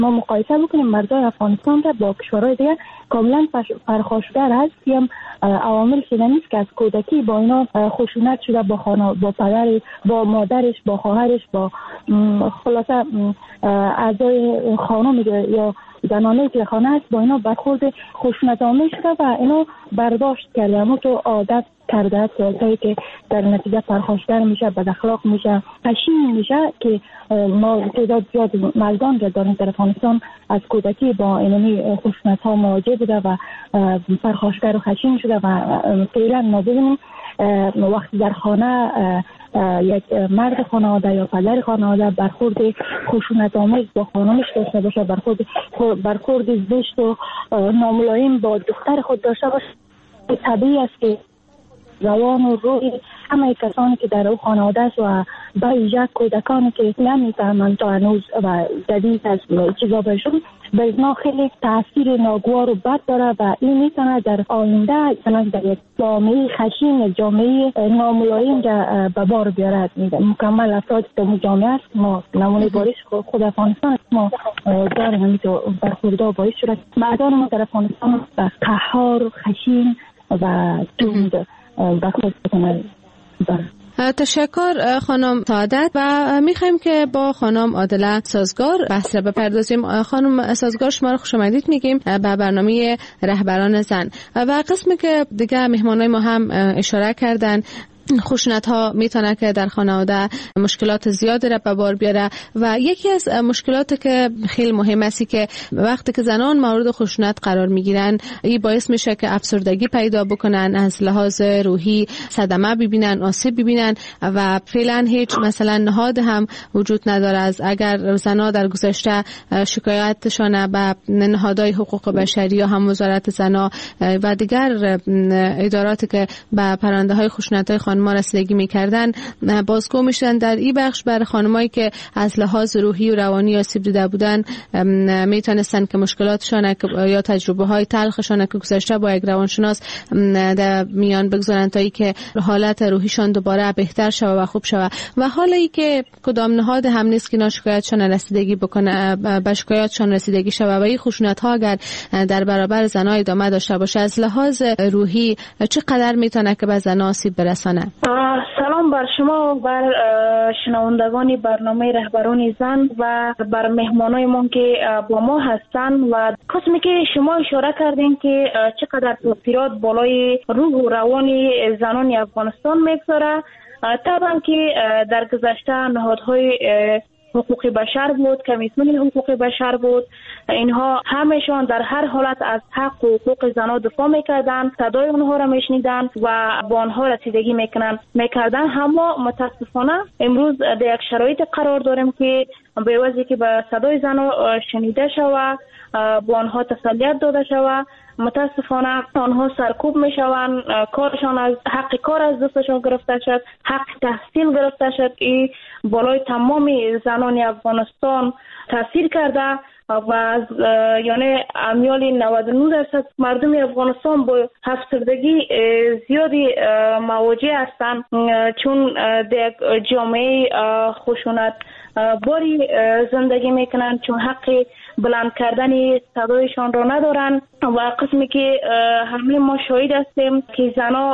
ما مقایسه بکنیم مردای افغانستان را با کشورهای دیگه کاملا پرخاشگر هست. هم عوامل شده نیست که از کودکی با اینا خشونت شده، با با پدرش، با مادرش، با خواهرش، با خلاصه اعضای خانم یا زنانه که خانه است، با اینا برخورد خشونت آمیز شده و اینا برداشت کرده، اما تو عادت کرده است که در نتیجه پرخاشگر میشه، بد اخلاق میشه، خشین میشه که ما تعداد زیاد مردان که در افغانستان از کودکی با اینمی خشونت ها مواجه بوده و پرخاشگر و خشین شده و فعلا ما ببینیم وقتی در خانه یک مرد خانواده یا پدر خانواده برخورد خشونت آمیز با خانمش داشته باشه، برخورد زشت و ناملایم با دختر خود داشته باشه، طبیعی است که روان و روی همه کسانی که در او خانواده است و با ویژه کودکانی که نمیفهمند تا هنوز و جدید از چیزا بهشون به اینا خیلی تاثیر ناگوار و بد داره و این میتونه در آینده در یک جامعه خشین، جامعه ناملایم به بار بیارد. مکمل افراد در جامعه است، ما نمونه بارش خود افغانستان است، ما داریم همینطور برخوردها باعث شده مردان ما در افغانستان قهار، خشین و تند برخورد بکنند. تشکر خانم سعادت و میخوایم که با خانم عادله سازگار بحث را بپردازیم. خانم سازگار، شما رو خوش آمدید میگیم به برنامه رهبران زن و قسمی که دیگه مهمانای ما هم اشاره کردن، خشونت ها میتونه که در خانواده مشکلات زیادی را به بار بیاره و یکی از مشکلاتی که خیلی مهم است که وقتی که زنان مورد خشونت قرار میگیرن این باعث میشه که افسردگی پیدا بکنن، از لحاظ روحی صدمه ببینن، آسیب ببینن و فعلا هیچ مثلا نهاد هم وجود نداره از اگر زنان در گذشته شکایتشان به نهادهای حقوق بشری یا هم وزارت زنان و دیگر اداراتی که به پرونده های خشونت های خانم‌ها رسیدگی می‌کردن بازگو میشدن. در این بخش برای خانمایی که از لحاظ روحی و روانی آسیب دیده بودن میتونستن که مشکلاتشان یا تجربه‌های تلخشان که گذشته با یک روانشناس در میان بگذارن تا اینکه حالت روحیشان دوباره بهتر شود و خوب شود و حالی که کدام نهاد هم نیست که شکایتشان رسیدگی بکنه، به شکایاتشان رسیدگی شود و این خشونت‌ها اگر در برابر زن‌ها ادامه داشته باشه از لحاظ روحی چقدر میتونه که به زن‌ها آسیب برسانه؟ سلام بر شما و بر شنوندگان برنامه رهبران زن و بر مهمانای ما که با ما هستن و قسمی که شما اشاره کردین که چقدر تاثیرات بالای روح و روان زنان افغانستان میگذاره. طبعا که در گذشته نهادهای حقوق بشر بود، کمیسیون حقوق بشر بود، اینها همشان در هر حالت از حق و حقوق زنان دفاع میکردن، صدای اونها را میشنیدن و با آنها رسیدگی میکردن. اما متاسفانه امروز در یک شرایط قرار داریم که به وجهی که به صدای زنان شنیده شود، با آنها تسلیت داده شود، متاسفانه آنها سرکوب میشوند، کارشان از حق کار از دستشان گرفته شد، حق تحصیل گرفته شد. این بالای تمام زنان افغانستان تاثیر کرده و از یعنی امیال 99% مردم افغانستان با افسردگی زیادی مواجه هستند، چون در جامعه خشونت باری زندگی میکنن، چون حق بلند کردن صدایشان را ندارن و قسمی که همه ما شاهد هستیم که زنا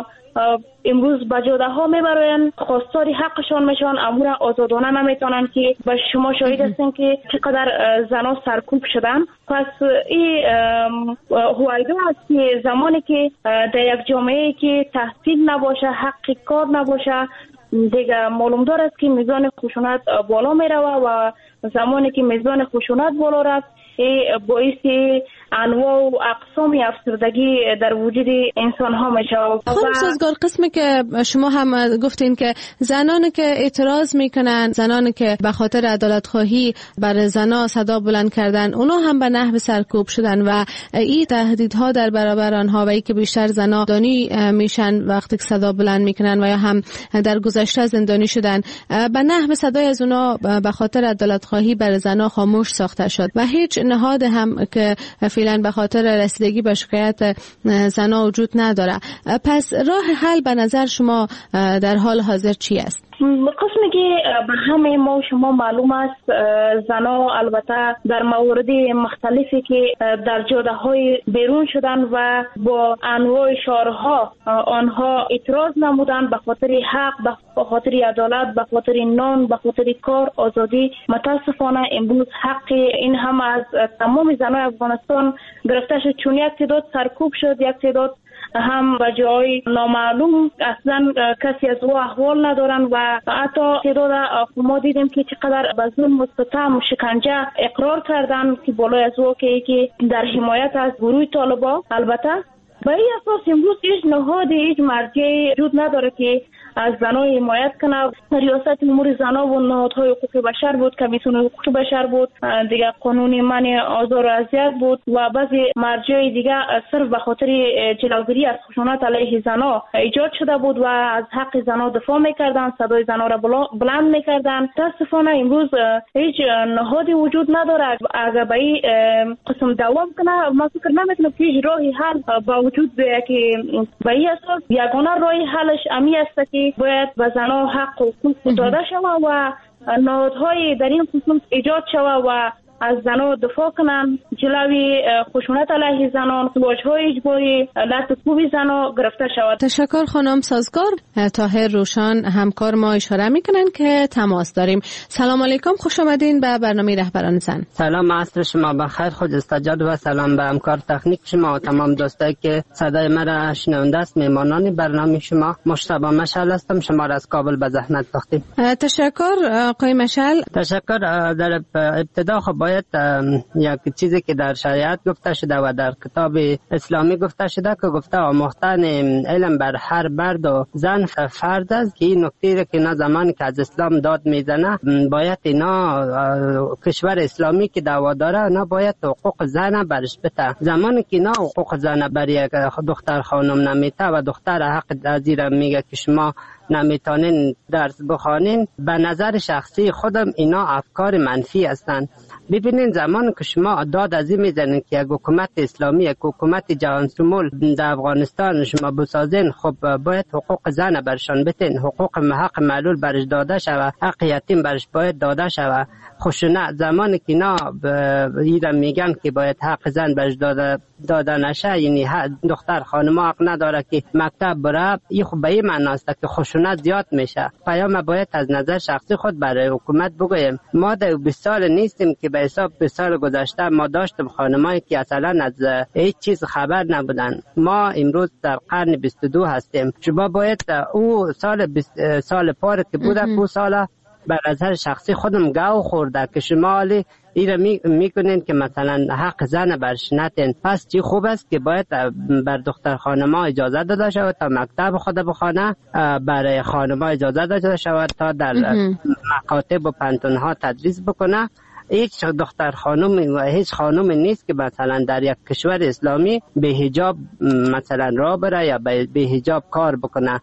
امروز به جاده ها میبرن، خواستار حقشان میشن، امور آزادانه نمیتونن که به شما شاهد هستین که چقدر زنا سرکوب شدن. پس این هویدا است که زمانی که در یک جامعه که تحصیل نباشه، حق کار نباشه، دیگه معلوم دارد که میزان خشونت بالا میروه و زمانی که میزان خشونت بالا رفت باعث انواع و اقسام افسردگی در وجود انسان ها میشه. خانم سازگار، قسمی که شما هم گفتین که زنانی که اعتراض میکنن، زنانی که به خاطر عدالت خواهی بر زنا صدا بلند کردن، اونا هم به نحو سرکوب شدن و این تهدیدها در برابر آنها و ای که بیشتر زنا زندانی میشن وقتی که صدا بلند میکنن و یا هم در گذشته زندانی شدن، به نحو صدای از اونا به خاطر عدالت خواهی بر زنا خاموش ساخته شد و هیچ نهاد هم که فعلا به خاطر رسیدگی به شکایت زنا وجود نداره. پس راه حل به نظر شما در حال حاضر چی است؟ قسمی که به همه ما و شما معلوم است، زنها البته در موارد مختلفی که در جاده های بیرون شدن و با انواع شعارها آنها اعتراض نمودن به خاطر حق، به خاطر عدالت، به خاطر نان، به خاطر کار، آزادی. متاسفانه امروز حق این هم از تمام زنای افغانستان گرفته شد، چون یک تعداد سرکوب شد، یک تعداد هم به جای نامعلوم اصلا کسی از او احوال ندارن و حتی تعداد ما دیدیم که چقدر به ظلم و ستم شکنجه اقرار کردن که بالای از او که در حمایت از گروه طالبان. البته به این اساس امروز هیچ نهاد، هیچ مرجعی وجود نداره که از زنها حمایت کنه. ریاست امور زنها و نهادهای حقوق بشر بود، کمیسیون حقوق بشر بود، دیگه قانون منع آزار و اذیت بود و بعضی مرجع دیگه صرف به خاطر جلوگیری از خشونت علیه زنها ایجاد شده بود و از حق زنها دفاع میکردن، صدای زنها را بلند میکردن. متاسفانه امروز هیچ نهادی وجود نداره. اگر به این قسم دوام کنه، من فکر نمیکنم که هیچ راهی حل با وجود بیاید که به این اساس یگانه راهی حلش امی است که باید به زنها حق و حقوق داده شود و نهادهای در این خصوص ایجاد شود و از زنها دفاع کنن، جلوی خشونت علیه زنان، ازدواج‌های اجباری، لطف‌کوب زنها گرفته شود. تشکر خانم سازگار. طاهر روشان همکار ما اشاره میکنن که تماس داریم. سلام علیکم، خوش آمدین به برنامه رهبران زن. سلام، عصر شما بخیر، خود استجاد و سلام به همکار تکنیک شما و تمام دوستایی که صدای مرا شنونده است. میهمانان برنامه شما مجتبی مشعل هستم، شما را از کابل به زحمت ساختیم. تشکر آقای مشعل. تشکر. در ابتدا خب باید یک چیزی که در شریعت گفته شده و در کتاب اسلامی گفته شده که گفته آموختن علم بر هر مرد و زن فرض است، که این نکته که نه زمانی که از اسلام داد میزنه باید اینا کشور اسلامی که دعوا داره نه باید حقوق زن برش بده. زمانی که نه حقوق زن بر یک دختر خانم نمیته و دختر حق زیر میگه که شما نمیتونین درس بخوانین، به نظر شخصی خودم اینا افکار منفی هستند. ببینین زمان که شما داد از این میزنین که یک حکومت اسلامی، یک حکومت جهان شمول در افغانستان شما بسازین، خب باید حقوق زن برشان بتین، حق معلول برش داده شود، حق یتیم برش باید داده شود. خشونت زمانی که اینا ایران میگن که باید حق زن برش داده نشه، یعنی دختر خانم حق نداره که مکتب بره، این خب به این معنی است که خشونت زیاد میشه. پیام باید از نظر شخصی خود برای حکومت بگویم. ما در 20 سال نیستیم که به حساب 20 سال گذشته ما داشتیم خانمایی که اصلا از هیچ چیز خبر نبودن. ما امروز در قرن 22 هستیم. شما باید او سال پاره که بوده او سال بر نظر شخصی خودم گاو خورده که شما ایره میکنین که مثلا حق زن برش نتین. پس چی خوب است که باید بر دختر خانما اجازه داده شود تا مکتب خود بخوانه، برای خانما اجازه داده شود تا در مکاتب و پنتونها تدریس بکنه. هیچ دختر خانم و هیچ خانم نیست که مثلا در یک کشور اسلامی به حجاب مثلا راه بره یا به حجاب کار بکنه.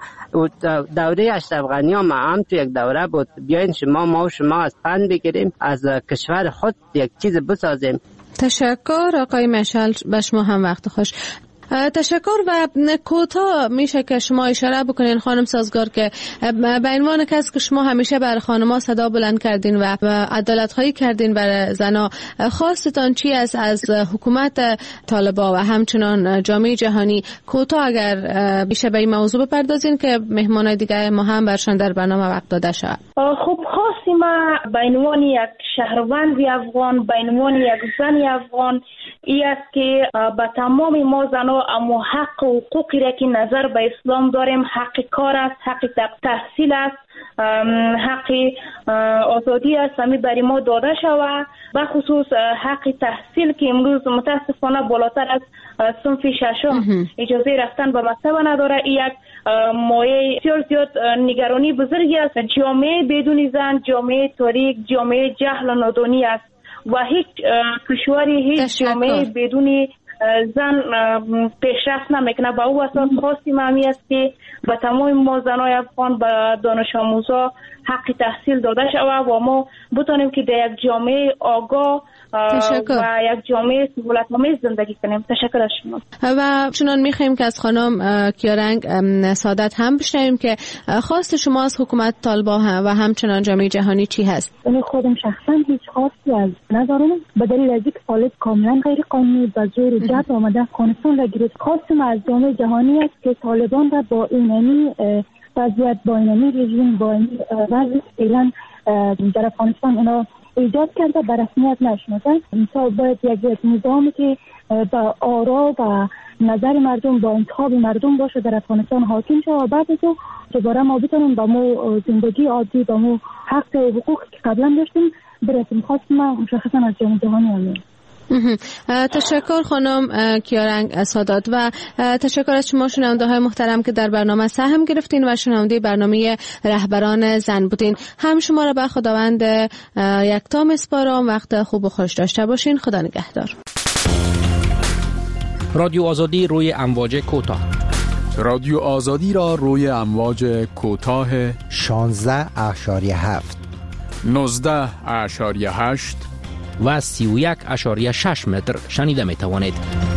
دوره اشرف غنی هم تو یک دوره بود. بیاین ما و شما از پند بگیریم، از کشور خود یک چیز بسازیم. تشکر آقای مشعل، به شما هم وقت خوش. تشکر. و کوتاه میشه که شما اشاره بکنین خانم سازگار که به عنوان کس که شما همیشه بر خانم‌ها صدا بلند کردین و عدالت خواهی کردین بر زنا، خواستتان چی است از حکومت طالبان و همچنان جامعه جهانی؟ کوتاه اگر میشه به این موضوع بپردازین که مهمانای دیگه ما هم برشان در برنامه وقت داده شود. خب خواستیم به عنوان یک شهروند افغان، به عنوان یک زن افغان، این است که به تمام ما زنها اما حق و حقوقی را که نظر به اسلام داریم، حق کار است، حق تحصیل است، حق آزادی است، همی برای ما داده شود. به خصوص حق تحصیل که امروز متاسفانه بالاتر از صنف ششم اجازه رفتن به مکتب نداره. این یک مایه زیاد نگرانی بزرگی است. جامعه بدون زن جامعه تاریک، جامعه جهل و نادانی است و هیچ کشوری، هیچ جامعه بدون زن پیشرفت نمیکنه. با او اساس خواستیم همی است که به تمام ما زنای افغان، به دانش آموزا حق تحصیل داده شود و ما بتونیم که در یک جامعه آگاه و یک جامعه سهولت‌آمیز زندگی کنیم. تشکر از شما. و چنان می‌خوایم که از خانم کیارنگ سعادت هم بشنویم که خواست شما از حکومت طالبان و همچنان جامعه جهانی چی هست؟ من خودم شخصا هیچ خواستی از ندارم، به دلیل از اینکه طالب کاملا غیر قانونی به زور جبر آمده افغانستان را گرفت. خواستم از جامعه جهانی است که طالبان را با اینمی وضعیت، با اینمی رژیم، با این وضع فعلا در افغانستان اینا ایجاد کرده به رسمیت نشناسند. مثلا باید یک نظامی که با آرا و نظر مردم، با انتخاب مردم باشه در افغانستان حاکم شه و بعد از او دوباره ما بتونیم با ما زندگی عادی، با ما حق و حقوقی که قبلا داشتیم برسیم. خواستم مشخصا از جامعه جهانی همین. تشکر خانم کیارنگ سادات و تشکر از شما شنونده های محترم که در برنامه سهم گرفتین و شنونده برنامه رهبران زن بودین. هم شما را به خداوند یکتا میسپارم. وقت خوب و خوش داشته باشین. خدا نگهدار. رادیو آزادی روی امواج کوتاه. رادیو آزادی را روی امواج کوتاه 16.7 19.8 و 31.6 متر شنیده می توانید.